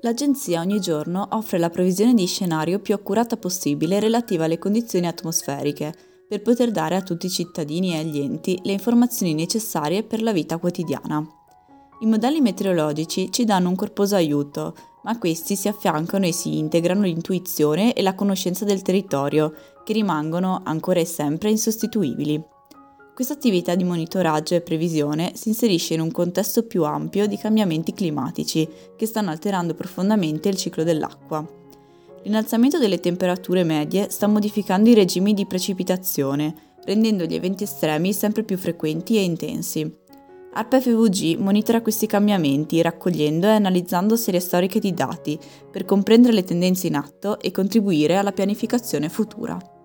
L'agenzia ogni giorno offre la previsione di scenario più accurata possibile relativa alle condizioni atmosferiche, per poter dare a tutti i cittadini e agli enti le informazioni necessarie per la vita quotidiana. I modelli meteorologici ci danno un corposo aiuto, ma questi si affiancano e si integrano l'intuizione e la conoscenza del territorio, che rimangono ancora e sempre insostituibili. Questa attività di monitoraggio e previsione si inserisce in un contesto più ampio di cambiamenti climatici che stanno alterando profondamente il ciclo dell'acqua. L'innalzamento delle temperature medie sta modificando i regimi di precipitazione, rendendo gli eventi estremi sempre più frequenti e intensi. ARPA-FVG monitora questi cambiamenti raccogliendo e analizzando serie storiche di dati per comprendere le tendenze in atto e contribuire alla pianificazione futura.